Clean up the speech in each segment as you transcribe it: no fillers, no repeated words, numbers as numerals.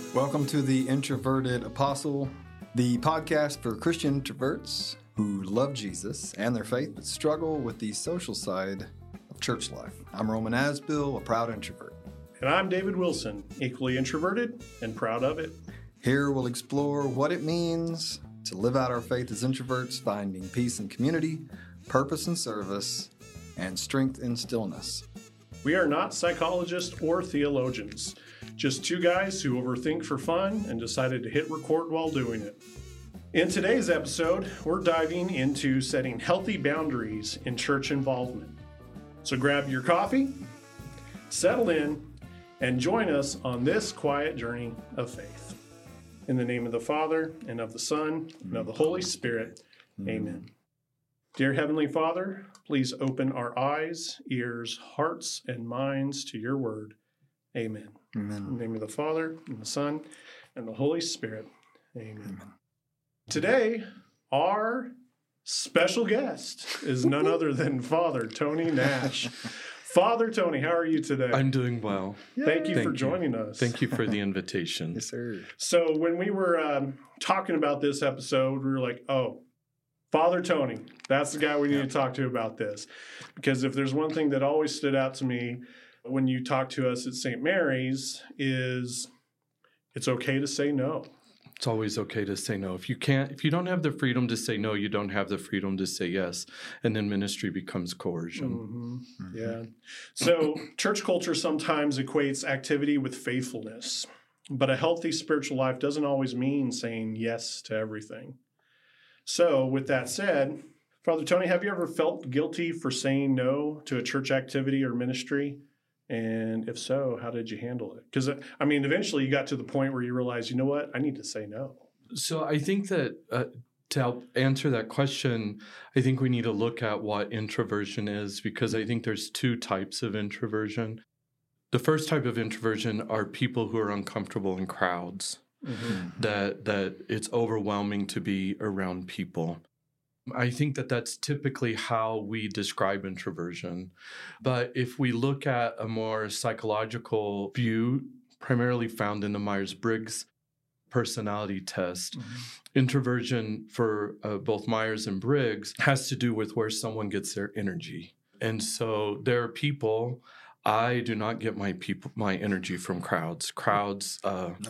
Welcome to the Introverted Apostle, the podcast for Christian introverts who love Jesus and their faith but struggle with the social side of church life. I'm Roman Asbill, a proud introvert. And I'm David Wilson, equally introverted and proud of it. Here we'll explore what it means to live out our faith as introverts, finding peace in community, purpose in service, and strength in stillness. We are not psychologists or theologians, just two guys who overthink for fun and decided to hit record while doing it. In today's episode, we're diving into setting healthy boundaries in church involvement. So grab your coffee, settle in, and join us on this quiet journey of faith. In the name of the Father, and of the Son, and of the Holy Spirit, amen. Dear Heavenly Father, please open our eyes, ears, hearts, and minds to your word. Amen. Amen. In the name of the Father, and the Son, and the Holy Spirit. Amen. Today, our special guest is none other than Father Tony Nash. Father Tony, how are you today? I'm doing well. Thank you for joining us. Thank you for the invitation. Yes, sir. So when we were talking about this episode, we were like, oh, Father Tony, that's the guy we need to talk to about this. Because if there's one thing that always stood out to me when you talk to us at St. Mary's is it's okay to say no. It's always okay to say no. If you don't have the freedom to say no, you don't have the freedom to say yes. And then ministry becomes coercion. Mm-hmm. Yeah. So church culture sometimes equates activity with faithfulness. But a healthy spiritual life doesn't always mean saying yes to everything. So with that said, Father Tony, have you ever felt guilty for saying no to a church activity or ministry? And if so, how did you handle it? Because, I mean, eventually you got to the point where you realized, you know what, I need to say no. So I think that to help answer that question, I think we need to look at what introversion is, because I think there's two types of introversion. The first type of introversion are people who are uncomfortable in crowds, that it's overwhelming to be around people. I think that that's typically how we describe introversion. But if we look at a more psychological view, primarily found in the Myers-Briggs personality test, introversion for both Myers and Briggs has to do with where someone gets their energy. And so there are people, I do not get my energy from crowds. Crowds,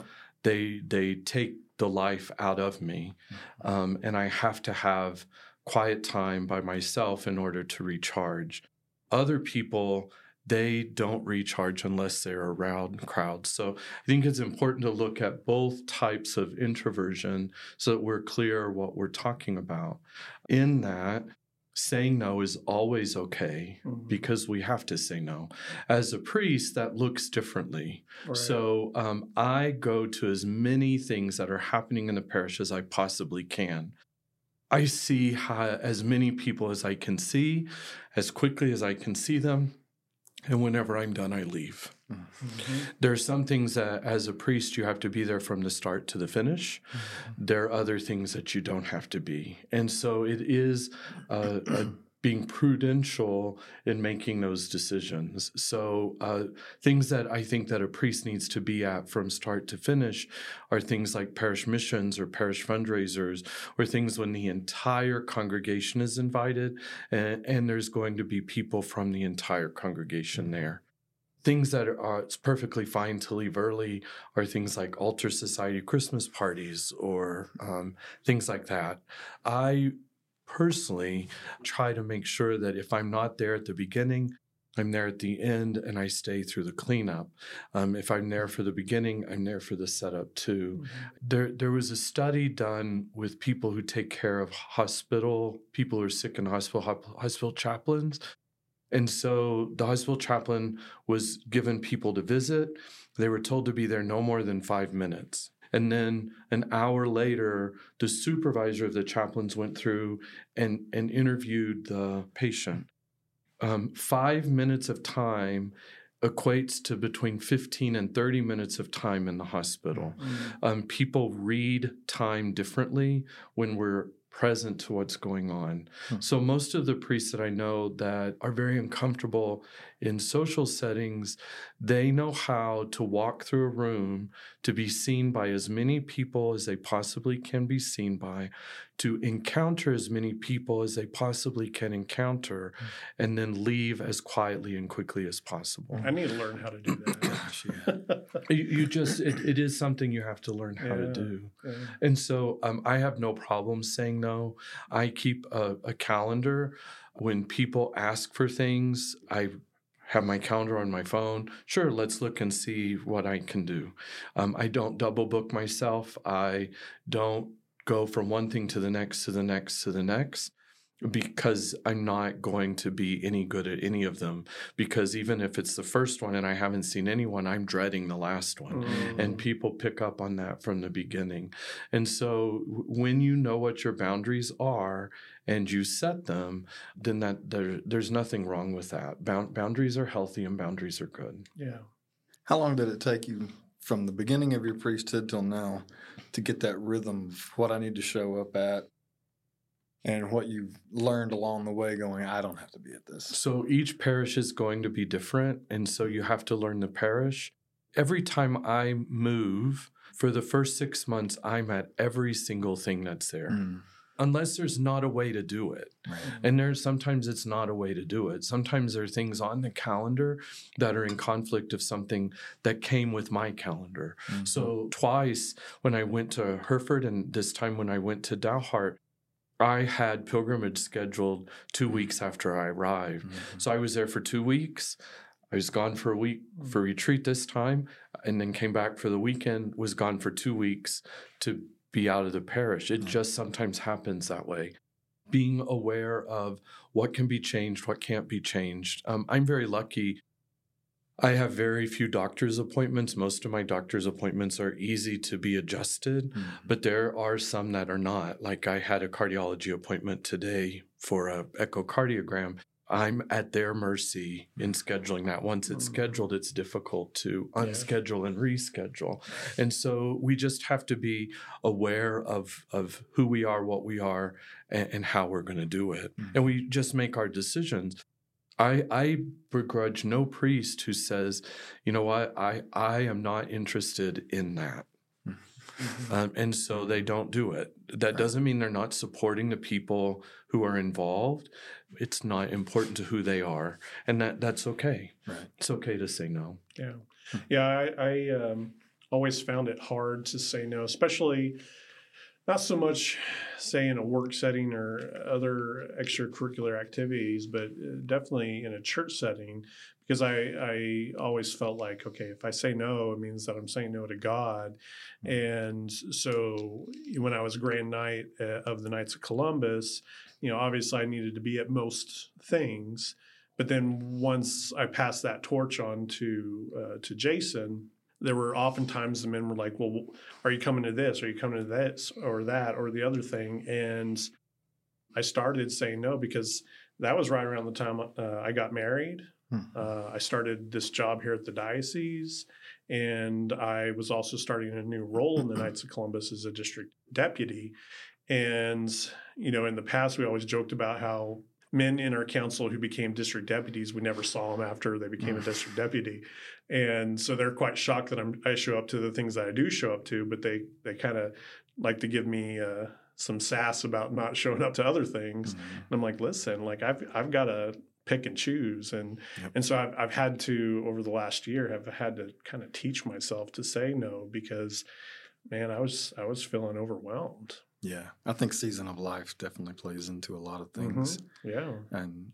they take the life out of me, and I have to have quiet time by myself in order to recharge. Other people, they don't recharge unless they're around crowds. So I think it's important to look at both types of introversion so that we're clear what we're talking about. In that, saying no is always okay because we have to say no. As a priest, that looks differently. Right. So I go to as many things that are happening in the parish as I possibly can. I see as many people as I can see, as quickly as I can see them, and whenever I'm done, I leave. There are some things that, as a priest, you have to be there from the start to the finish. There are other things that you don't have to be. And so it is being prudential in making those decisions. So things that I think that a priest needs to be at from start to finish are things like parish missions or parish fundraisers, or things when the entire congregation is invited and there's going to be people from the entire congregation there. Things that it's perfectly fine to leave early are things like altar society Christmas parties or things like that. I personally try to make sure that if I'm not there at the beginning, I'm there at the end and I stay through the cleanup. If I'm there for the beginning, I'm there for the setup too. There was a study done with people who take care of people who are sick in hospital chaplains. And so the hospital chaplain was given people to visit. They were told to be there no more than 5 minutes. And then an hour later, the supervisor of the chaplains went through and interviewed the patient. 5 minutes of time equates to between 15 and 30 minutes of time in the hospital. People read time differently when we're present to what's going on. So most of the priests that I know that are very uncomfortable in social settings, they know how to walk through a room to be seen by as many people as they possibly can be seen by, to encounter as many people as they possibly can encounter, and then leave as quietly and quickly as possible. I need to learn how to do that. Gosh, yeah. You just, it is something you have to learn how to do. Yeah. And so I have no problem saying no. I keep a calendar. When people ask for things, I have my calendar on my phone. Sure, let's look and see what I can do. I don't double book myself. I don't go from one thing to the next, to the next, to the next, because I'm not going to be any good at any of them. Because even if it's the first one and I haven't seen anyone, I'm dreading the last one. And people pick up on that from the beginning. And so when you know what your boundaries are and you set them, then there's nothing wrong with that. Boundaries are healthy and boundaries are good. Yeah. How long did it take you from the beginning of your priesthood till now to get that rhythm of what I need to show up at and what you've learned along the way going, I don't have to be at this? So each parish is going to be different, and so you have to learn the parish. Every time I move, for the first 6 months, I'm at every single thing that's there. Unless there's not a way to do it. Right. And sometimes it's not a way to do it. Sometimes there are things on the calendar that are in conflict of something that came with my calendar. So twice when I went to Hereford and this time when I went to Dalhart, I had pilgrimage scheduled 2 weeks after I arrived. So I was there for 2 weeks. I was gone for a week for retreat this time, and then came back for the weekend, was gone for 2 weeks to be out of the parish. It just sometimes happens that way. Being aware of what can be changed, what can't be changed. I'm very lucky. I have very few doctor's appointments. Most of my doctor's appointments are easy to be adjusted, but there are some that are not. Like I had a cardiology appointment today for an echocardiogram. I'm at their mercy in scheduling that. Once it's scheduled, it's difficult to unschedule and reschedule. And so we just have to be aware of who we are, what we are, and how we're going to do it. And we just make our decisions. I begrudge no priest who says, you know what, I am not interested in that. And so they don't do it. That doesn't mean they're not supporting the people who are involved. It's not important to who they are. And that's okay. Right. It's okay to say no. Yeah. Yeah, I always found it hard to say no, especially not so much, say, in a work setting or other extracurricular activities, but definitely in a church setting, because I always felt like, okay, if I say no, it means that I'm saying no to God. And so when I was Grand Knight of the Knights of Columbus, obviously I needed to be at most things. But then once I passed that torch on to Jason, there were oftentimes the men were like, well, are you coming to this? Are you coming to this or that or the other thing? And I started saying no because that was right around the time I got married. I started this job here at the diocese, and I was also starting a new role in the Knights of Columbus as a district deputy. And, in the past, we always joked about how men in our council who became district deputies, we never saw them after they became a district deputy. And so they're quite shocked that I show up to the things that I do show up to, but they kind of like to give me some sass about not showing up to other things. And I'm like, listen, like I've got to pick and choose. And so I've had to, over the last year, have had to kind of teach myself to say no because, man, I was feeling overwhelmed. Yeah, I think season of life definitely plays into a lot of things. Yeah. And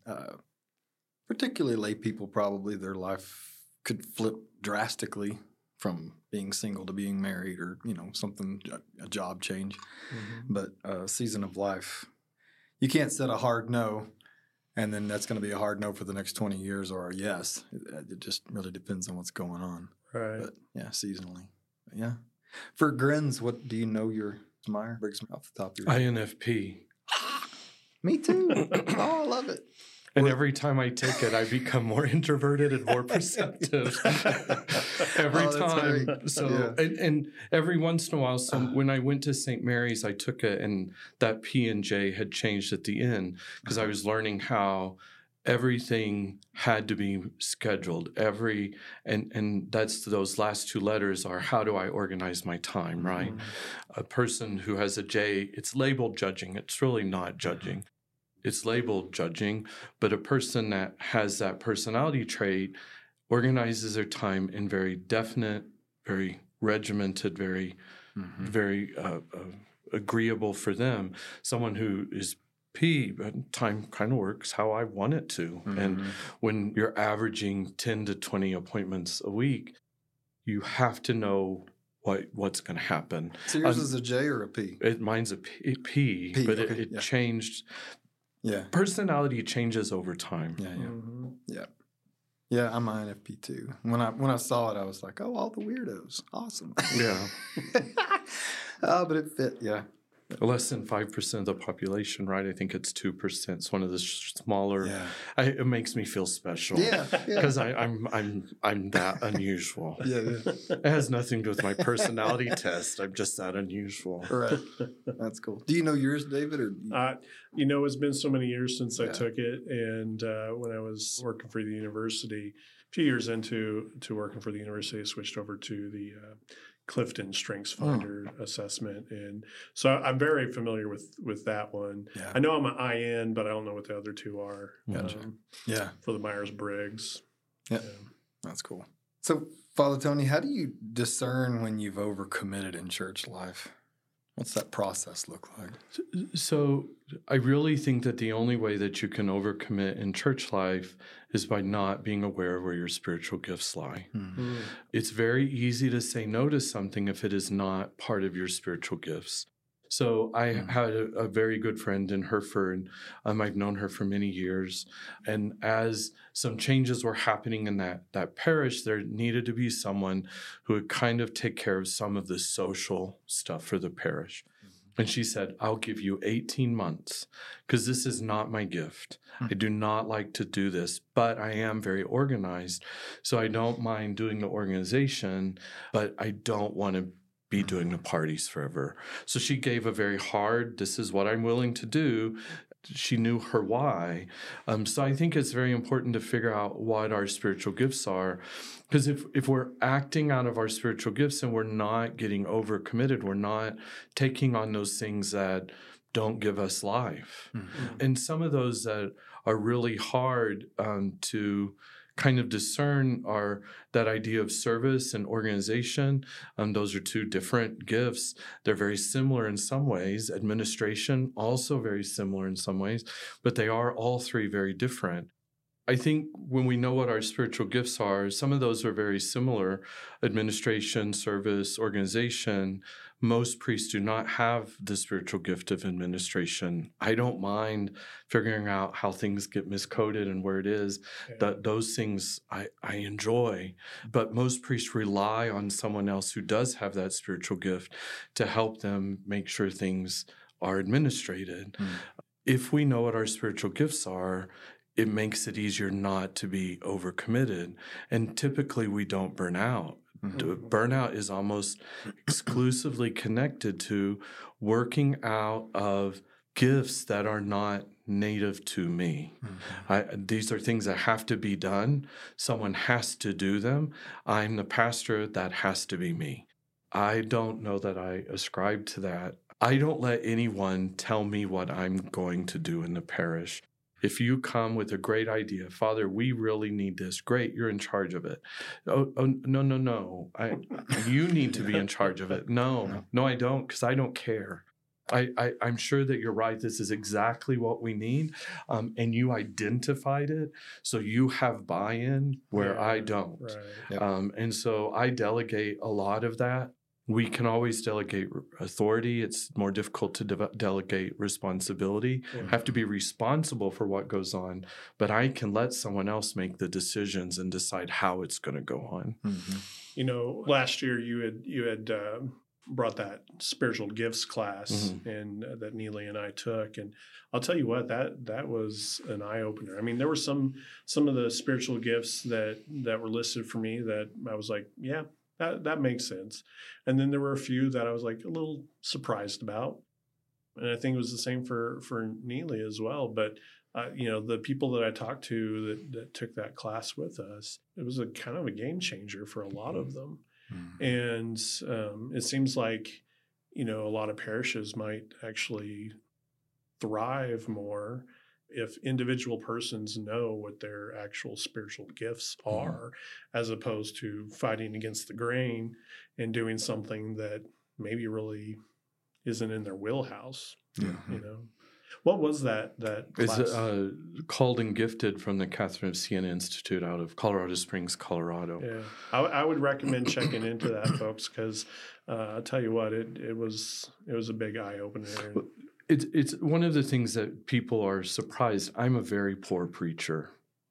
particularly lay people, probably their life could flip drastically from being single to being married or, something, a job change. But season of life, you can't set a hard no, and then that's going to be a hard no for the next 20 years or a yes. It just really depends on what's going on. Right. But, yeah, seasonally. But, yeah. For Grins, what do you know your Meyer? Briggs off the top of your head. INFP. Me too. Oh, I love it. And every time I take it, I become more introverted and more perceptive. Every time. Great. So, and every once in a while, when I went to St. Mary's, I took it, and that P and J had changed at the end because I was learning how everything had to be scheduled. And that's those last two letters are how do I organize my time, right? A person who has a J, it's labeled judging. It's really not judging. It's labeled judging, but a person that has that personality trait organizes their time in very definite, very regimented, very agreeable for them. Someone who is P, time kind of works how I want it to. And when you're averaging 10 to 20 appointments a week, you have to know what's going to happen. So yours is a J or a P? Mine's a P, but okay. it changed. Yeah. Personality changes over time. Yeah, I'm INFP too. When I saw it, I was like, oh, all the weirdos. Awesome. Yeah. But it fit, yeah. Less than 5% of the population, right? I think it's 2%. It's one of the smaller. Yeah. It makes me feel special. Yeah, because I'm that unusual. It has nothing to do with my personality test. I'm just that unusual. Right. That's cool. Do you know yours, David? Or it's been so many years since I took it, and when I was working for the university, a few years into working for the university, I switched over to the Clifton Strengths Finder assessment. And so I'm very familiar with that one. Yeah. I know I'm an IN, but I don't know what the other two are. Gotcha. For the Myers-Briggs. Yeah. That's cool. So, Father Tony, how do you discern when you've overcommitted in church life? What's that process look like? So I really think that the only way that you can overcommit in church life is by not being aware of where your spiritual gifts lie. Mm-hmm. It's very easy to say no to something if it is not part of your spiritual gifts. So I had a very good friend in Hereford. I've known her for many years. And as some changes were happening in that parish, there needed to be someone who would kind of take care of some of the social stuff for the parish. And she said, I'll give you 18 months because this is not my gift. I do not like to do this, but I am very organized. So I don't mind doing the organization, but I don't want to be doing the parties forever. So she gave a very hard, this is what I'm willing to do. She knew her why. So I think it's very important to figure out what our spiritual gifts are. Because if we're acting out of our spiritual gifts and we're not getting overcommitted, we're not taking on those things that don't give us life. Mm-hmm. And some of those that are really hard to kind of discern are that idea of service and organization. Those are two different gifts. They're very similar in some ways. Administration, also very similar in some ways, but they are all three very different. I think when we know what our spiritual gifts are, some of those are very similar. Administration, service, organization. Most priests do not have the spiritual gift of administration. I don't mind figuring out how things get miscoded and where it is. Those things I enjoy. But most priests rely on someone else who does have that spiritual gift to help them make sure things are administrated. If we know what our spiritual gifts are, it makes it easier not to be overcommitted. And typically we don't burn out. Mm-hmm. Burnout is almost exclusively connected to working out of gifts that are not native to me. Mm-hmm. These are things that have to be done. Someone has to do them. I'm the pastor. That has to be me. I don't know that I ascribe to that. I don't let anyone tell me what I'm going to do in the parish. If you come with a great idea, Father, we really need this. Great, you're in charge of it. Oh no. You need to be in charge of it. No, I don't, because I don't care. I'm sure that you're right. This is exactly what we need. And you identified it. So you have buy-in where I don't. Right. Yep. And so I delegate a lot of that. We can always delegate authority. It's more difficult to delegate responsibility. I have to be responsible for what goes on, but I can let someone else make the decisions and decide how it's going to go on. Mm-hmm. Last year you had brought that spiritual gifts class and that Neely and I took. And I'll tell you what, that was an eye opener. I mean, there were some of the spiritual gifts that were listed for me that I was like, yeah, that makes sense. And then there were a few that I was like a little surprised about. And I think it was the same for Neely as well. But the people that I talked to that took that class with us, it was a kind of a game changer for a lot of them. Mm-hmm. And it seems like, a lot of parishes might actually thrive more if individual persons know what their actual spiritual gifts are, as opposed to fighting against the grain and doing something that maybe really isn't in their wheelhouse. What was that class? It's called and gifted from the Catherine of Siena Institute out of Colorado Springs, Colorado. Yeah, I would recommend checking into that, folks, because I'll tell you what, it was a big eye opener. It's one of the things that people are surprised. I'm a very poor preacher.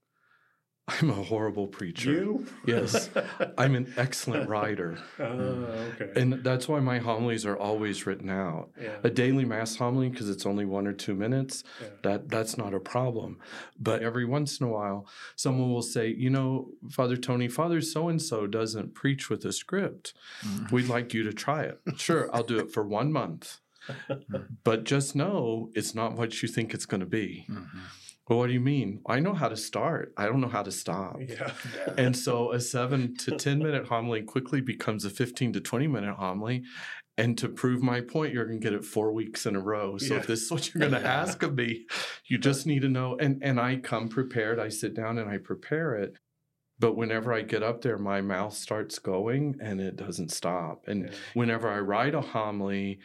I'm a horrible preacher. You? Yes. I'm an excellent writer. Okay. And that's why my homilies are always written out. Yeah. A daily mass homily, because it's only 1 or 2 minutes, that's not a problem. But every once in a while, someone will say, Father Tony, Father so-and-so doesn't preach with a script. We'd like you to try it. Sure, I'll do it for 1 month. But just know it's not what you think it's going to be. Well, what do you mean? I know how to start. I don't know how to stop. Yeah. And so a 7 to 10 minute homily quickly becomes a 15 to 20 minute homily. And to prove my point, you're going to get it 4 weeks in a row. So if this is what you're going to ask of me, you just need to know. And I come prepared. I sit down and I prepare it. But whenever I get up there, my mouth starts going and it doesn't stop. And whenever I write a homily,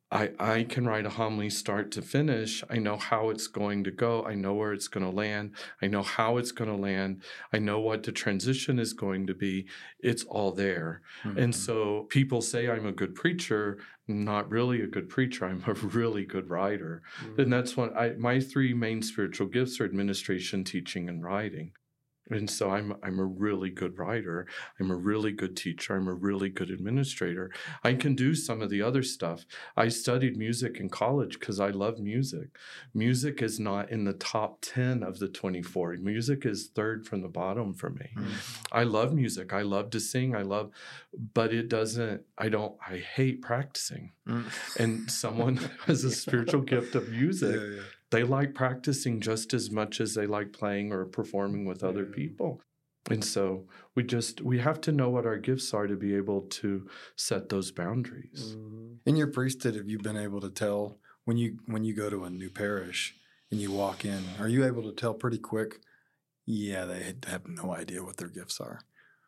I can write a homily start to finish. I know how it's going to go. I know where it's going to land. I know how it's going to land. I know what the transition is going to be. It's all there. And so people say I'm a good preacher. I'm not really a good preacher. I'm a really good writer. And that's what my 3 main spiritual gifts are administration, teaching, and writing. And so I'm a really good writer. I'm a really good teacher. I'm a really good administrator. I can do some of the other stuff. I studied music in college because I love music. Music is not in the top 10 of the 24. Music is third from the bottom for me. I love music. I love to sing. But it doesn't, I hate practicing. And someone has a spiritual gift of music. They like practicing just as much as they like playing or performing with other people. And so we have to know what our gifts are to be able to set those boundaries. In your priesthood, have you been able to tell when you go to a new parish and you walk in, are you able to tell pretty quick, they have no idea what their gifts are?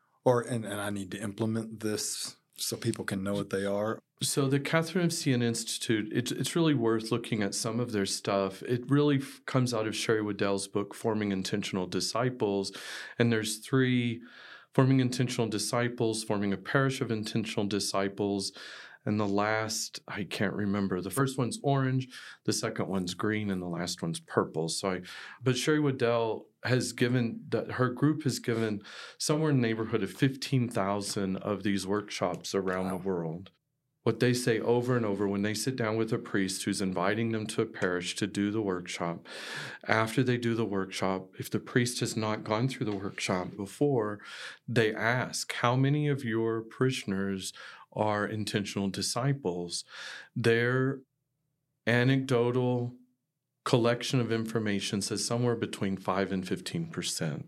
And I need to implement this so people can know what they are? So the Catherine of Siena Institute, it's really worth looking at some of their stuff. It really comes out of Sherry Waddell's book, Forming Intentional Disciples. And there's 3: Forming Intentional Disciples, Forming a Parish of Intentional Disciples, and the last, I can't remember. The first one's orange, the second one's green, and the last one's purple. But Sherry Waddell her group has given somewhere in the neighborhood of 15,000 of these workshops around the world. What they say over and over when they sit down with a priest who's inviting them to a parish to do the workshop, after they do the workshop, if the priest has not gone through the workshop before, they ask, how many of your parishioners are intentional disciples? Their anecdotal collection of information says somewhere between 5 and 15%.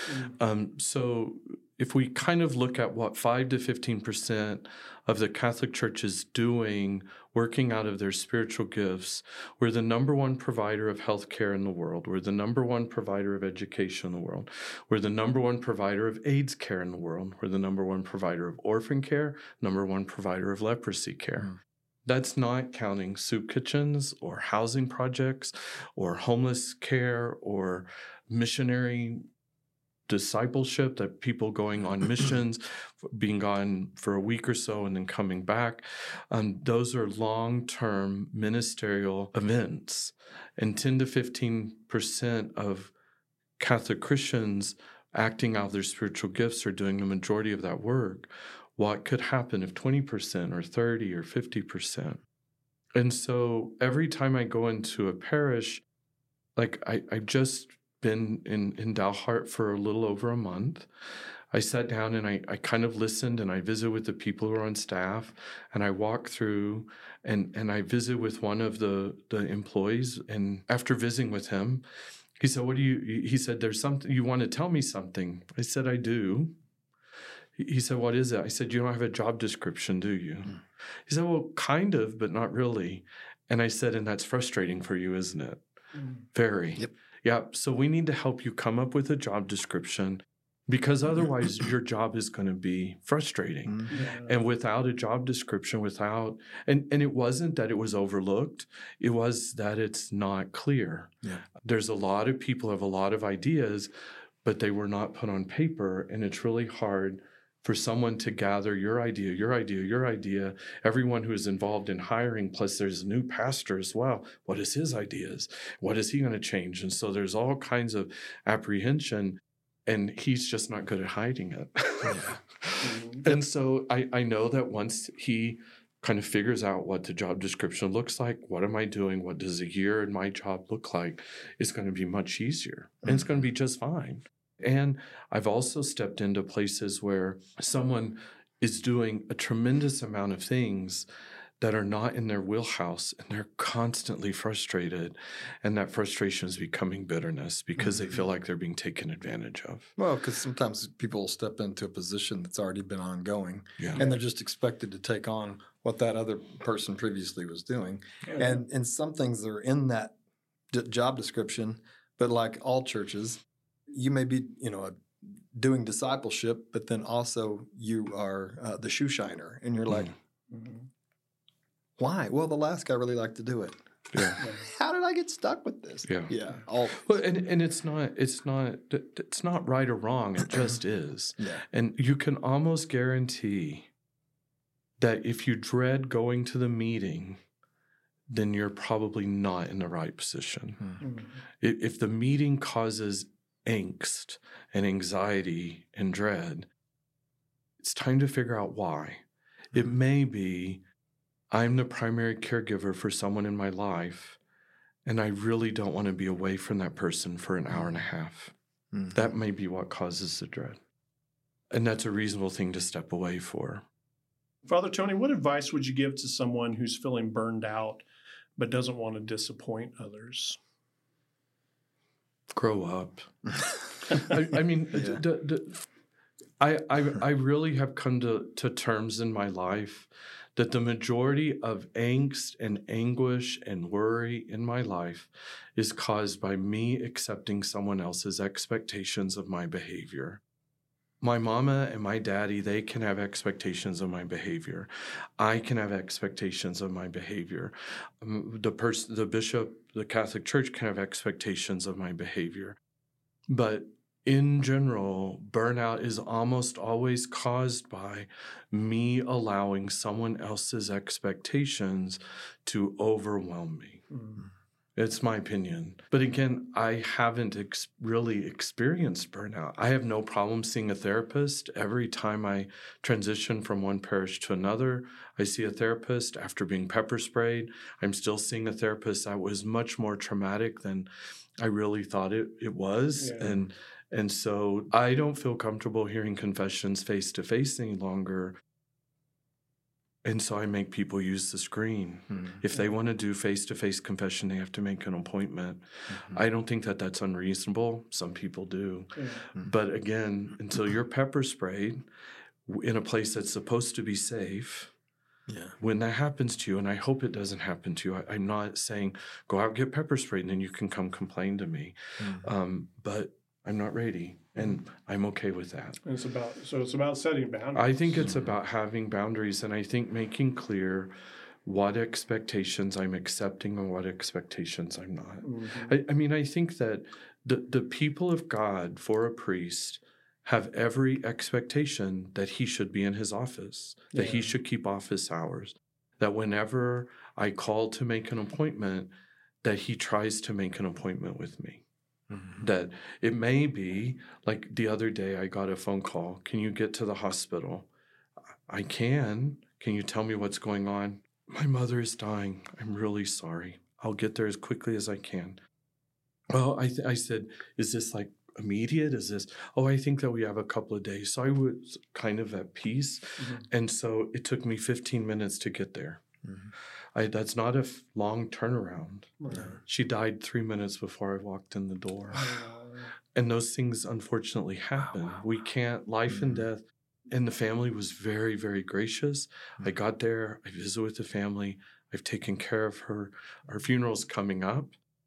So if we kind of look at what 5 to 15% of the Catholic Church is doing, working out of their spiritual gifts, we're the number 1 provider of health care in the world. We're the number 1 provider of education in the world. We're the number 1 provider of AIDS care in the world. We're the number 1 provider of orphan care, number 1 provider of leprosy care. That's not counting soup kitchens or housing projects or homeless care or missionary discipleship, that people going on missions, being gone for a week or so and then coming back. Those are long-term ministerial events. And 10 to 15% of Catholic Christians acting out their spiritual gifts are doing the majority of that work. what could happen if 20% or 30 or 50%. And so every time I go into a parish, like I've just been in Dalhart for a little over a month. I sat down and I kind of listened, and I visit with the people who are on staff, and I walk through and I visit with one of the employees. And after visiting with him, he said, he said, there's something, you want to tell me something? I said, I do. He said, what is it? I said, you don't have a job description, do you? Mm. He said, well, kind of, but not really. And I said, and that's frustrating for you, isn't it? Mm. Very. Yep. Yeah. So we need to help you come up with a job description, because otherwise your job is going to be frustrating. Mm-hmm. Yeah. And without a job description, and it wasn't that it was overlooked, it was that it's not clear. Yeah. There's a lot of people who have a lot of ideas, but they were not put on paper, and it's really hard for someone to gather your idea, everyone who is involved in hiring, plus there's a new pastor as well. What is his ideas? What is he going to change? And so there's all kinds of apprehension, and he's just not good at hiding it. Yeah. And so I know that once he kind of figures out what the job description looks like, what am I doing, what does a year in my job look like, it's going to be much easier, and it's going to be just fine. And I've also stepped into places where someone is doing a tremendous amount of things that are not in their wheelhouse, and they're constantly frustrated. And that frustration is becoming bitterness because they feel like they're being taken advantage of. Well, because sometimes people will step into a position that's already been ongoing, and they're just expected to take on what that other person previously was doing. Yeah. And some things are in that job description, but like all churches, you may be, doing discipleship, but then also you are the shoe shiner, and you're like, why? Well, the last guy really liked to do it. Yeah. How did I get stuck with this? Yeah. Yeah. Well, and it's not right or wrong. It just is. Yeah. And you can almost guarantee that if you dread going to the meeting, then you're probably not in the right position. Mm-hmm. If the meeting causes angst and anxiety and dread, it's time to figure out why. It may be I'm the primary caregiver for someone in my life, and I really don't want to be away from that person for an hour and a half. Mm-hmm. That may be what causes the dread. And that's a reasonable thing to step away for. Father Tony, what advice would you give to someone who's feeling burned out but doesn't want to disappoint others? Grow up. I mean, I really have come to terms in my life that the majority of angst and anguish and worry in my life is caused by me accepting someone else's expectations of my behavior. My mama and my daddy, they can have expectations of my behavior. I can have expectations of my behavior. The bishop, the Catholic Church can have expectations of my behavior. But in general, burnout is almost always caused by me allowing someone else's expectations to overwhelm me. Mm. It's my opinion. But again, I haven't really experienced burnout. I have no problem seeing a therapist. Every time I transition from one parish to another, I see a therapist. After being pepper sprayed, I'm still seeing a therapist. That was much more traumatic than I really thought it was. Yeah. And so I don't feel comfortable hearing confessions face-to-face any longer. And so I make people use the screen. Mm-hmm. If they want to do face-to-face confession, they have to make an appointment. Mm-hmm. I don't think that that's unreasonable. Some people do. Mm-hmm. But again, until you're pepper sprayed in a place that's supposed to be safe, when that happens to you, and I hope it doesn't happen to you, I'm not saying go out, get pepper sprayed, and then you can come complain to me. Mm-hmm. But I'm not ready, and I'm okay with that. And it's about setting boundaries. I think it's about having boundaries, and I think making clear what expectations I'm accepting and what expectations I'm not. Mm-hmm. I think that the people of God for a priest have every expectation that he should be in his office, that he should keep office hours, that whenever I call to make an appointment, that he tries to make an appointment with me. Mm-hmm. That it may be, like the other day I got a phone call, can you get to the hospital? I can. Can you tell me what's going on? My mother is dying. I'm really sorry. I'll get there as quickly as I can. Well, I said, is this like immediate? Is this, I think that we have a couple of days. So I was kind of at peace. Mm-hmm. And so it took me 15 minutes to get there. Mm-hmm. That's not a long turnaround. Right. She died 3 minutes before I walked in the door. And those things unfortunately happen. Wow. We can't, life and death. And the family was very, very gracious. I got there, I visited with the family. I've taken care of her. Our funeral's coming up.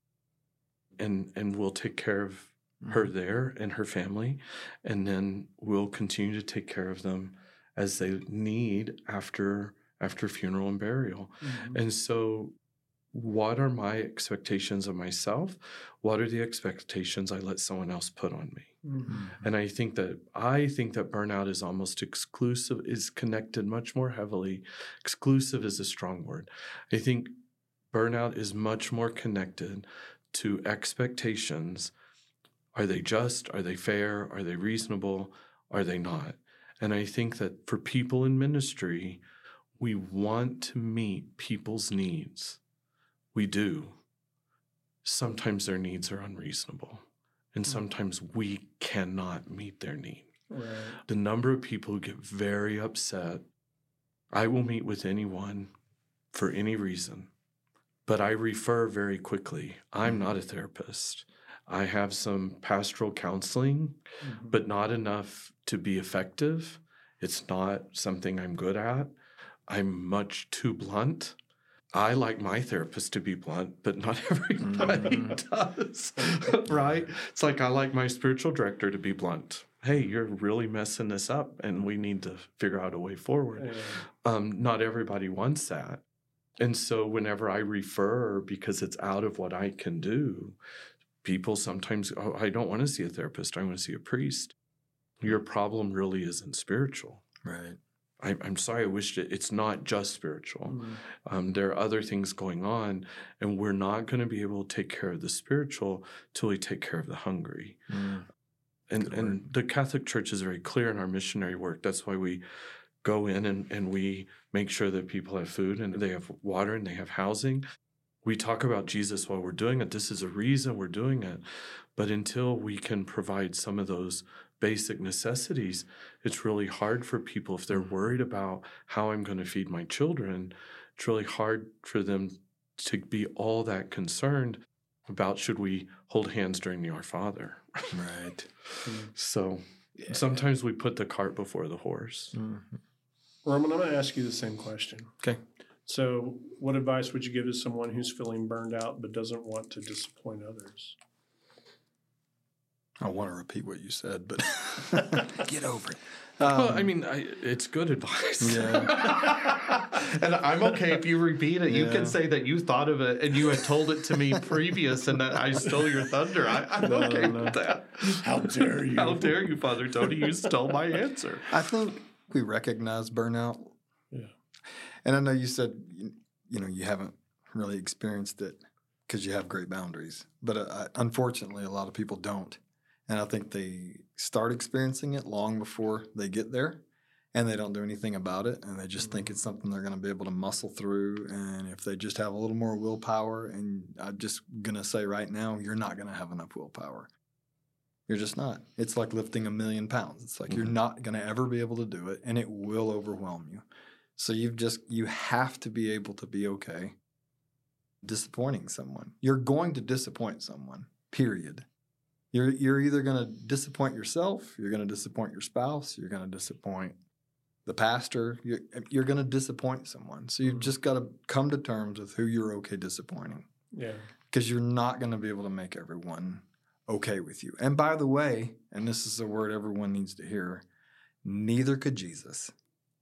And we'll take care of her there and her family. And then we'll continue to take care of them as they need after funeral and burial. Mm-hmm. And so what are my expectations of myself? What are the expectations I let someone else put on me? Mm-hmm. And I think that burnout is almost exclusive, is connected much more heavily. Exclusive is a strong word. I think burnout is much more connected to expectations. Are they just? Are they fair? Are they reasonable? Are they not? And I think that for people in ministry, we want to meet people's needs. We do. Sometimes their needs are unreasonable, and sometimes we cannot meet their need. Right. The number of people who get very upset, I will meet with anyone for any reason, but I refer very quickly. I'm not a therapist. I have some pastoral counseling, but not enough to be effective. It's not something I'm good at. I'm much too blunt. I like my therapist to be blunt, but not everybody does, right? It's like I like my spiritual director to be blunt. Hey, you're really messing this up, and we need to figure out a way forward. Yeah. Not everybody wants that. And so whenever I refer, because it's out of what I can do, people sometimes, I don't want to see a therapist. I want to see a priest. Your problem really isn't spiritual. Right. I'm sorry, I wish it's not just spiritual. Mm-hmm. There are other things going on, and we're not going to be able to take care of the spiritual till we take care of the hungry. And the Catholic Church is very clear in our missionary work. That's why we go in and we make sure that people have food and they have water and they have housing. We talk about Jesus while we're doing it. This is a reason we're doing it. But until we can provide some of those basic necessities, it's really hard for people. If they're worried about how I'm going to feed my children, it's really hard for them to be all that concerned about should we hold hands during the Our Father. Right. So sometimes we put the cart before the horse. Roman, I'm going to ask you the same question. Okay. So what advice would you give to someone who's feeling burned out but doesn't want to disappoint others? I want to repeat what you said, but get over it. Well, I mean, it's good advice. Yeah. And I'm okay if you repeat it. You Yeah. can say that you thought of it and you had told it to me previous and that I stole your thunder. I'm okay with that. How dare you? How dare you, Father Tony? You stole my answer. I think we recognize burnout. Yeah. And I know you said, you haven't really experienced it because you have great boundaries. But unfortunately, a lot of people don't. And I think they start experiencing it long before they get there, and they don't do anything about it. And they just think it's something they're going to be able to muscle through. And if they just have a little more willpower, and I'm just going to say right now, you're not going to have enough willpower. You're just not. It's like lifting 1,000,000 pounds. It's like you're not going to ever be able to do it, and it will overwhelm you. So you have to be able to be okay disappointing someone. You're going to disappoint someone, period. You're either going to disappoint yourself, you're going to disappoint your spouse, you're going to disappoint the pastor, you're going to disappoint someone. So you've just got to come to terms with who you're okay disappointing. Yeah. Because you're not going to be able to make everyone okay with you. And by the way, and this is a word everyone needs to hear, neither could Jesus.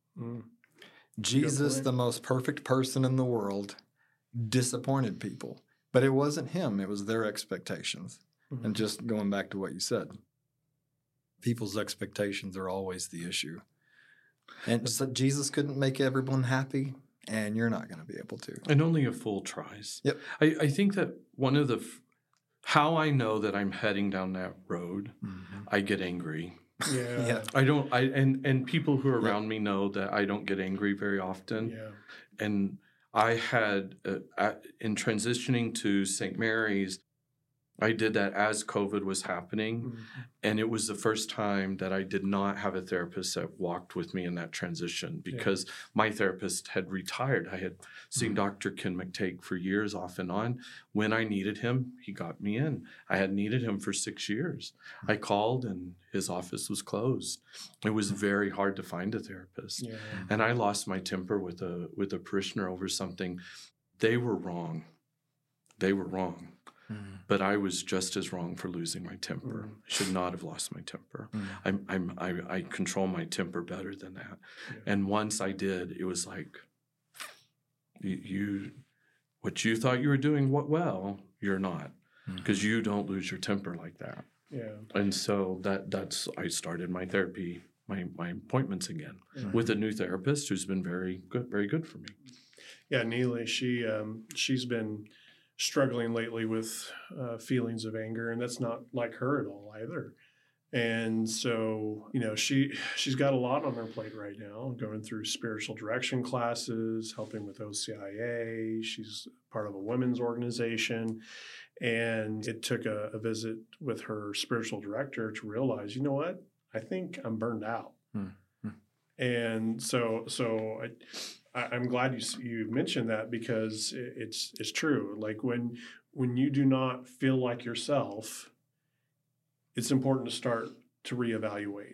Jesus, the most perfect person in the world, disappointed people. But it wasn't him, it was their expectations. And just going back to what you said, people's expectations are always the issue. And so Jesus couldn't make everyone happy, and you're not going to be able to. And only a fool tries. Yep. I think that one of how I know that I'm heading down that road, I get angry. Yeah. And people who are around me know that I don't get angry very often. Yeah. And I had, in transitioning to St. Mary's, I did that as COVID was happening. Mhm. And it was the first time that I did not have a therapist that walked with me in that transition because my therapist had retired. I had seen Dr. Ken McTake for years off and on. When I needed him, he got me in. I had needed him for 6 years. I called and his office was closed. It was very hard to find a therapist. Yeah. And I lost my temper with a parishioner over something. They were wrong. But I was just as wrong for losing my temper. I should not have lost my temper. I control my temper better than that. Yeah. And once I did, it was like, what you thought you were doing well, you're not, because you don't lose your temper like that. Yeah. And so that's I started my therapy, my appointments again with a new therapist who's been very good for me. Yeah, Neely, she's been struggling lately with feelings of anger, and that's not like her at all either. And so, she's got a lot on her plate right now, going through spiritual direction classes, helping with OCIA. She's part of a women's organization. And it took a visit with her spiritual director to realize, you know what? I think I'm burned out. And so I'm glad you mentioned that, because it's true. Like when you do not feel like yourself, it's important to start to reevaluate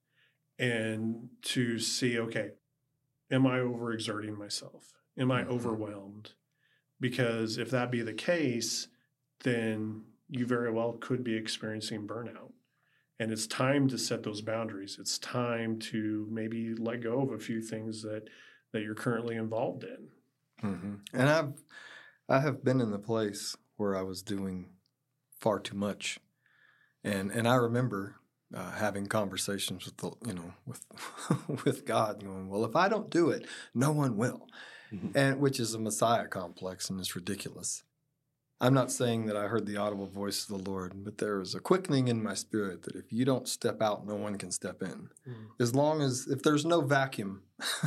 and to see, okay, am I overexerting myself? Am I overwhelmed? Because if that be the case, then you very well could be experiencing burnout. And it's time to set those boundaries. It's time to maybe let go of a few things that you're currently involved in. And I have been in the place where I was doing far too much, and I remember having conversations with with God, going, well, if I don't do it, no one will, and which is a Messiah complex, and it's ridiculous. I'm not saying that I heard the audible voice of the Lord, but there is a quickening in my spirit that if you don't step out, no one can step in. As long as if there's no vacuum,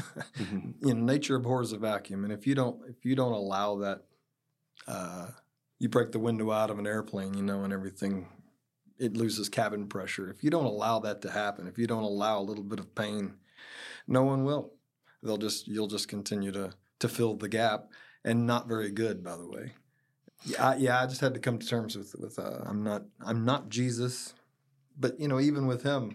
nature abhors a vacuum, and if you don't allow that, you break the window out of an airplane, and everything, it loses cabin pressure. If you don't allow that to happen, if you don't allow a little bit of pain, no one will. You'll just continue to fill the gap, and not very good, by the way. I just had to come to terms with I'm not Jesus, but even with him,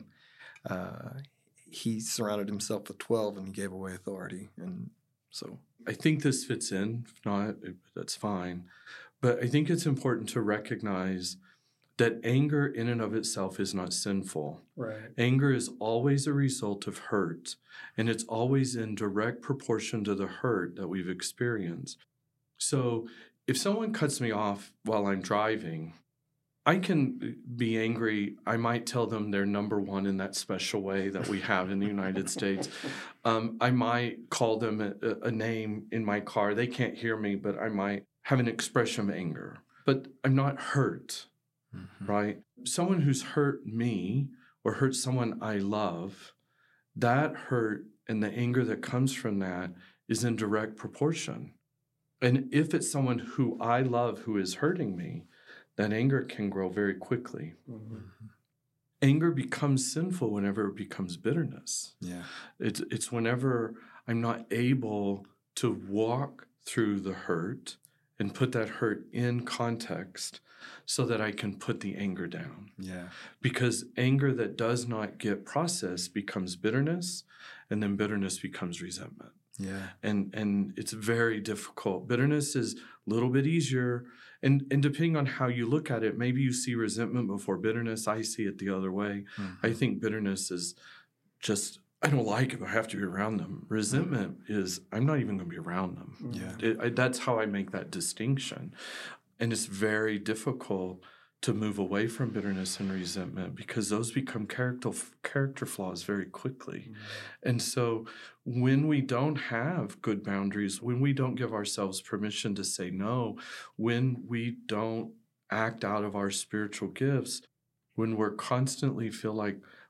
he surrounded himself with 12 and he gave away authority, and so I think this fits in. If not, that's fine. But I think it's important to recognize that anger in and of itself is not sinful. Right. Anger is always a result of hurt, and it's always in direct proportion to the hurt that we've experienced. So if someone cuts me off while I'm driving, I can be angry. I might tell them they're number one in that special way that we have in the United States. I might call them a name in my car. They can't hear me, but I might have an expression of anger. But I'm not hurt, right? Someone who's hurt me or hurt someone I love, that hurt and the anger that comes from that is in direct proportion. And if it's someone who I love who is hurting me, that anger can grow very quickly. Anger becomes sinful whenever it becomes bitterness. Yeah, It's whenever I'm not able to walk through the hurt and put that hurt in context so that I can put the anger down. Yeah. Because anger that does not get processed becomes bitterness, and then bitterness becomes resentment. Yeah. And it's very difficult. Bitterness is a little bit easier. And depending on how you look at it, maybe you see resentment before bitterness. I see it the other way. I think bitterness is just, I don't like it, but I have to be around them. Resentment is, I'm not even going to be around them. Yeah. That's how I make that distinction. And it's very difficult to move away from bitterness and resentment because those become character flaws very quickly. And so when we don't have good boundaries, when we don't give ourselves permission to say no, when we don't act out of our spiritual gifts, when we're constantly feel like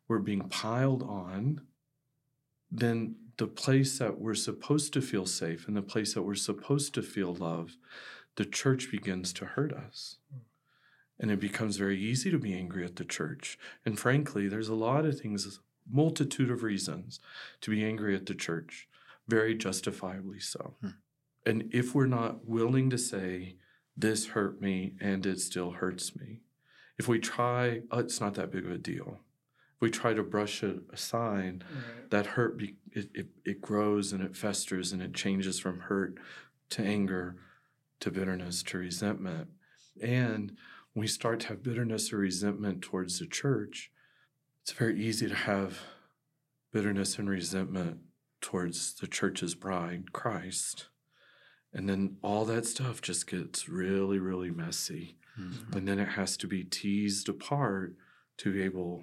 we're being piled on, then the place that we're supposed to feel safe and the place that we're supposed to feel love, the church begins to hurt us. And it becomes very easy to be angry at the church. And frankly, there's a lot of things, multitude of reasons to be angry at the church, very justifiably so. And if we're not willing to say, this hurt me and it still hurts me, if we try, it's not that big of a deal. If we try to brush it aside, that hurt, it grows and it festers and it changes from hurt to anger to bitterness to resentment. And when we start to have bitterness or resentment towards the church, it's very easy to have bitterness and resentment towards the church's bride, Christ. And then all that stuff just gets really, really messy. And then it has to be teased apart to be able.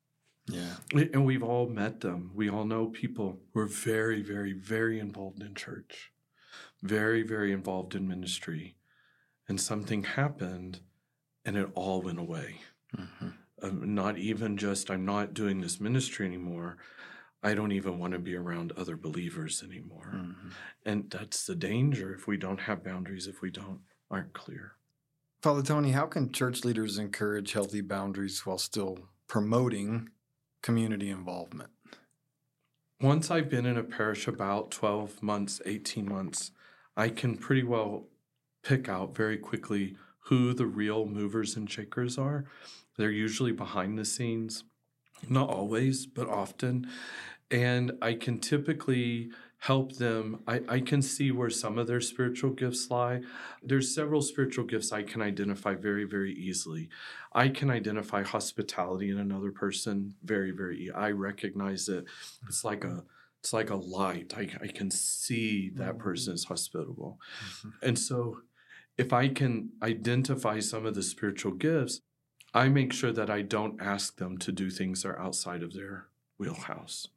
And we've all met them. We all know people who are very, very, very involved in church, very, very involved in ministry. And something happened and it all went away. Not even just, I'm not doing this ministry anymore. I don't even want to be around other believers anymore. And that's the danger if we don't have boundaries, if we aren't clear. Father Tony, how can church leaders encourage healthy boundaries while still promoting community involvement? Once I've been in a parish about 12 months, 18 months, I can pretty well pick out very quickly who the real movers and shakers are. They're usually behind the scenes, not always, but often. And I can typically help them. I can see where some of their spiritual gifts lie. There's several spiritual gifts I can identify very, very easily. I can identify hospitality in another person very, very. I recognize it. It's like a light. I can see that person is hospitable. And so if I can identify some of the spiritual gifts, I make sure that I don't ask them to do things that are outside of their wheelhouse.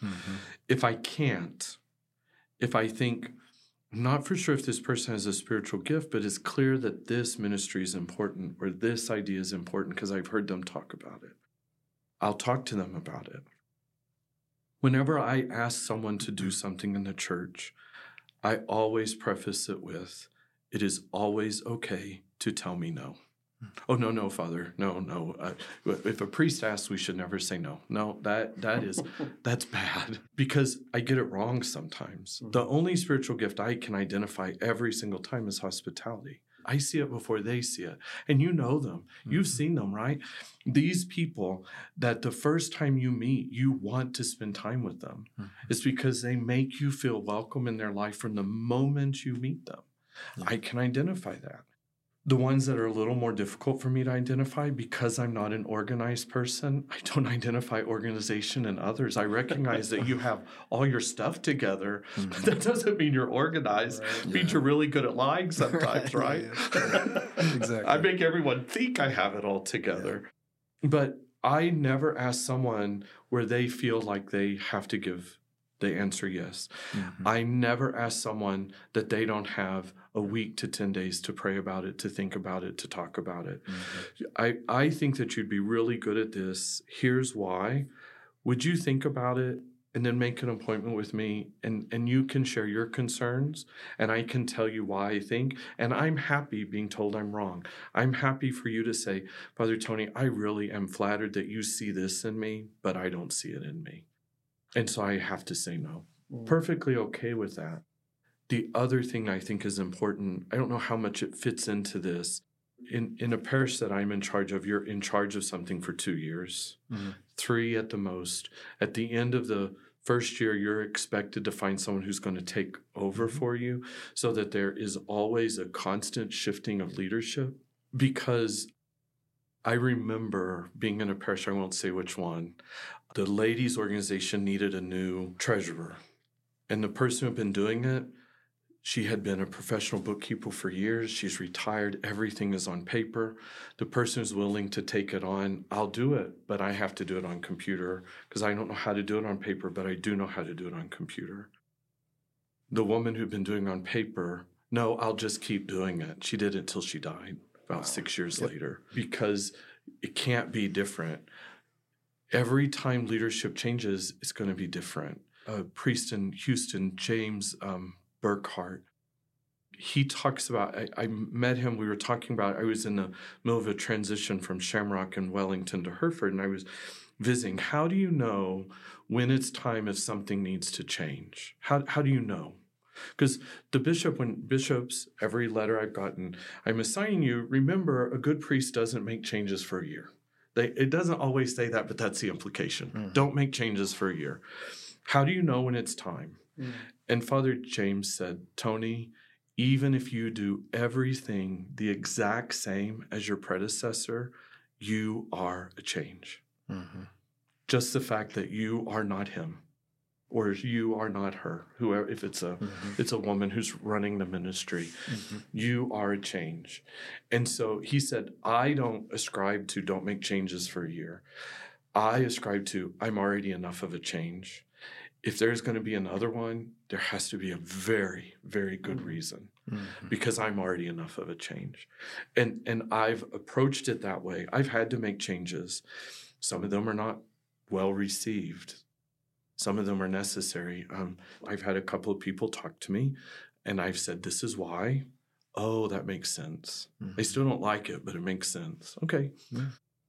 If I can't, if I think, I'm not for sure if this person has a spiritual gift, but it's clear that this ministry is important or this idea is important because I've heard them talk about it, I'll talk to them about it. Whenever I ask someone to do something in the church, I always preface it with, it is always okay to tell me no. Oh, no, Father. No. If a priest asks, we should never say no. No, that's bad because I get it wrong sometimes. The only spiritual gift I can identify every single time is hospitality. I see it before they see it. And you know them. You've seen them, right? These people that the first time you meet, you want to spend time with them. It's because they make you feel welcome in their life from the moment you meet them. I can identify that. The ones that are a little more difficult for me to identify, because I'm not an organized person, I don't identify organization in others. I recognize that you have all your stuff together, but that doesn't mean you're organized. It means you're really good at lying sometimes, right? Exactly. I make everyone think I have it all together. But I never ask someone where they feel like they have to give the answer yes. I never ask someone that they don't have a week to 10 days to pray about it, to think about it, to talk about it. I think that you'd be really good at this. Here's why. Would you think about it and then make an appointment with me and you can share your concerns and I can tell you why I think, and I'm happy being told I'm wrong. I'm happy for you to say, Father Tony, I really am flattered that you see this in me, but I don't see it in me. And so I have to say no. Perfectly okay with that. The other thing I think is important, I don't know how much it fits into this. In a parish that I'm in charge of, you're in charge of something for 2 years, 3 at the most. At the end of the first year, you're expected to find someone who's going to take over for you so that there is always a constant shifting of leadership. Because I remember being in a parish, I won't say which one, the ladies' organization needed a new treasurer. And the person who had been doing it, she had been a professional bookkeeper for years. She's retired. Everything is on paper. The person who's willing to take it on, I'll do it, but I have to do it on computer because I don't know how to do it on paper, but I do know how to do it on computer. The woman who'd been doing it on paper, no, I'll just keep doing it. She did it until she died about 6 years later because it can't be different. every time leadership changes, it's going to be different. A priest in Houston, James Burkhart, he talks about, I met him, we were talking about, I was in the middle of a transition from Shamrock and Wellington to Hereford, and I was visiting. How do you know when it's time if something needs to change? How do you know? Because the bishop, when bishops, every letter I've gotten, I'm assigning you, remember, a good priest doesn't make changes for a year. It doesn't always say that, but that's the implication. Mm-hmm. Don't make changes for a year. How do you know when it's time? Mm-hmm. And Father James said, Tony, even if you do everything the exact same as your predecessor, you are a change. Mm-hmm. Just the fact that you are not him, or you are not her, whoever, if it's a woman who's running the ministry, you are a change. And so he said, I don't ascribe to don't make changes for a year. I ascribe to I'm already enough of a change. If there's going to be another one, there has to be a very, very good reason, because I'm already enough of a change. And I've approached it that way. I've had to make changes. Some of them are not well received. Some of them are necessary. I've had a couple of people talk to me, and I've said, this is why. Oh, that makes sense. I still don't like it, but it makes sense. Okay. Yeah.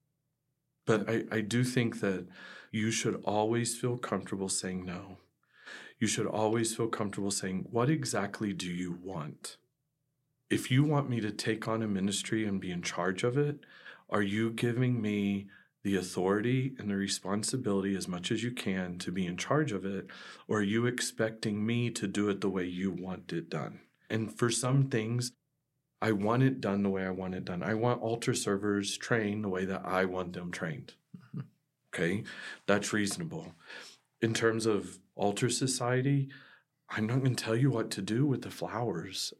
But I do think that you should always feel comfortable saying no. You should always feel comfortable saying, what exactly do you want? If you want me to take on a ministry and be in charge of it, are you giving me the authority and the responsibility as much as you can to be in charge of it, or are you expecting me to do it the way you want it done? And for some things, I want it done the way I want it done. I want altar servers trained the way that I want them trained. Okay, that's reasonable. In terms of altar society, I'm not going to tell you what to do with the flowers.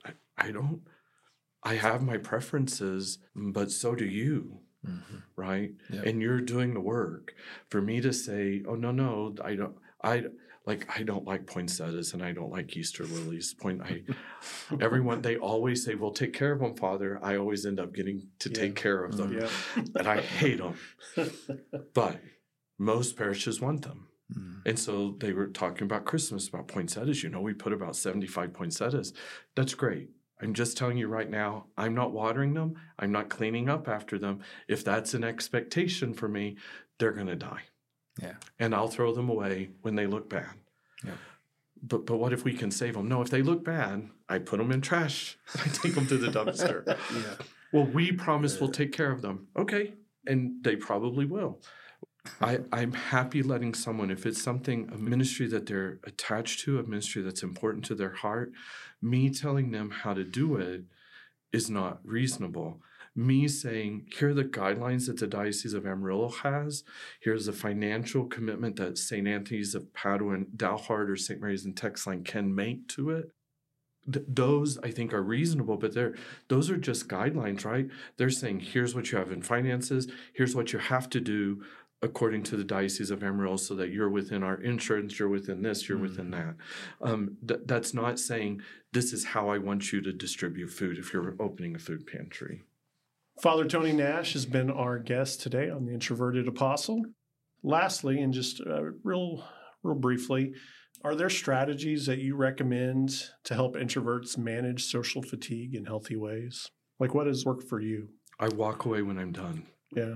I have my preferences, but so do you. Right? Yep. And you're doing the work. For me to say, oh, no, I don't like poinsettias and I don't like Easter lilies. Everyone, they always say, well, take care of them, Father. I always end up getting to take care of them. And I hate them. But most parishes want them. And so they were talking about Christmas, about poinsettias. We put about 75 poinsettias. That's great. I'm just telling you right now, I'm not watering them. I'm not cleaning up after them. If that's an expectation for me, they're going to die. Yeah. And I'll throw them away when they look bad. Yeah. But what if we can save them? No, if they look bad, I put them in trash. I take them to the dumpster. Yeah. Well, we promise we'll take care of them. Okay. And they probably will. I'm happy letting someone, if it's something, a ministry that they're attached to, a ministry that's important to their heart, me telling them how to do it is not reasonable. Me saying, here are the guidelines that the Diocese of Amarillo has. Here's the financial commitment that St. Anthony's of Padua and Dalhart or St. Mary's in Texline can make to it. Those, I think, are reasonable, but those are just guidelines, right? They're saying, here's what you have in finances. Here's what you have to do according to the Diocese of Amarillo, so that you're within our insurance, you're within this, you're within that. That's not saying this is how I want you to distribute food if you're opening a food pantry. Father Tony Nash has been our guest today on The Introverted Apostle. Lastly, and just real briefly, are there strategies that you recommend to help introverts manage social fatigue in healthy ways? Like, what has worked for you? I walk away when I'm done. Yeah.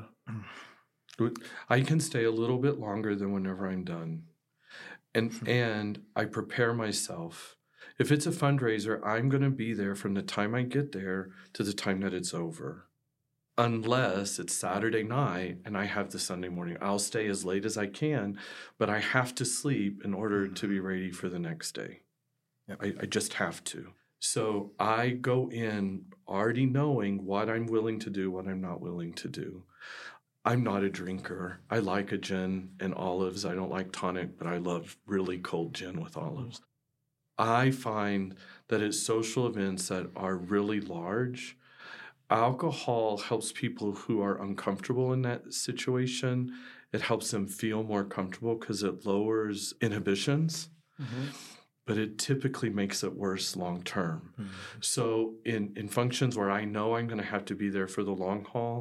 I can stay a little bit longer than whenever I'm done. And I prepare myself. If it's a fundraiser, I'm going to be there from the time I get there to the time that it's over. Unless it's Saturday night and I have the Sunday morning. I'll stay as late as I can, but I have to sleep in order to be ready for the next day. Yep. I just have to. So I go in already knowing what I'm willing to do, what I'm not willing to do. I'm not a drinker. I like a gin and olives. I don't like tonic, but I love really cold gin with olives. I find that at social events that are really large, alcohol helps people who are uncomfortable in that situation. It helps them feel more comfortable because it lowers inhibitions, but it typically makes it worse long term. So in functions where I know I'm going to have to be there for the long haul,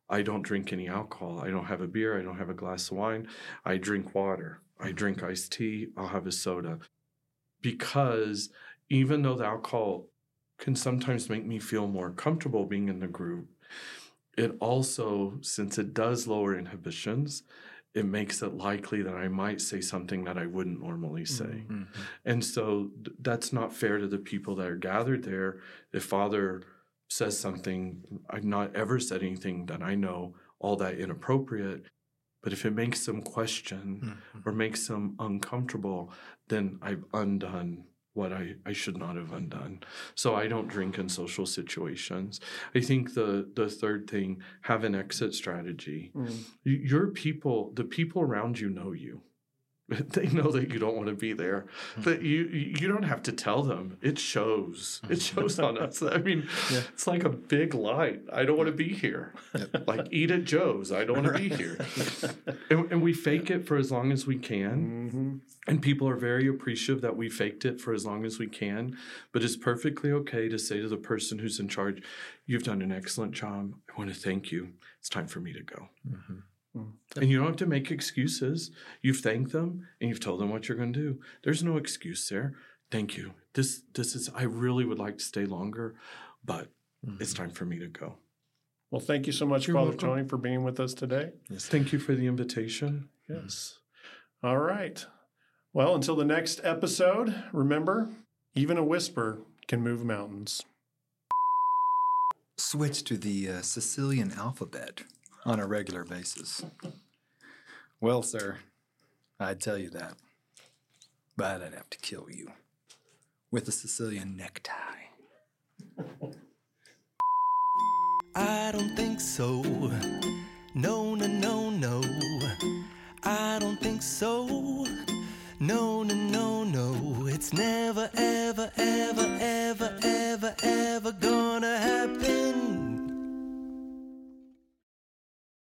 I don't drink any alcohol. I don't have a beer. I don't have a glass of wine. I drink water. I drink iced tea. I'll have a soda. Because even though the alcohol can sometimes make me feel more comfortable being in the group, it also, since it does lower inhibitions, it makes it likely that I might say something that I wouldn't normally say. Mm-hmm. And so that's not fair to the people that are gathered there. If Father says something, I've not ever said anything that I know all that inappropriate, but if it makes them question or makes them uncomfortable, then I've undone what I should not have undone. So I don't drink in social situations. I think the third thing, have an exit strategy. Your people, the people around you know you. They know that you don't want to be there, but you don't have to tell them. It shows. It shows on us. I mean, It's like a big light. I don't want to be here. Like eat at Joe's. I don't want to be here. And we fake it for as long as we can. And people are very appreciative that we faked it for as long as we can. But it's perfectly okay to say to the person who's in charge, "You've done an excellent job. I want to thank you. It's time for me to go." And you don't have to make excuses. You've thanked them and you've told them what you're going to do. There's no excuse there. Thank you. This is, I really would like to stay longer, but it's time for me to go. Well, thank you so much, Father Tony, for being with us today. Yes. Thank you for the invitation. Yes. All right. Well, until the next episode, remember, even a whisper can move mountains. Switch to the Sicilian alphabet on a regular basis. Well, sir, I'd tell you that, but I'd have to kill you with a Sicilian necktie. I don't think so. No, no, no, no. I don't think so. No, no, no, no. It's never, ever, ever, ever, ever, ever gonna happen.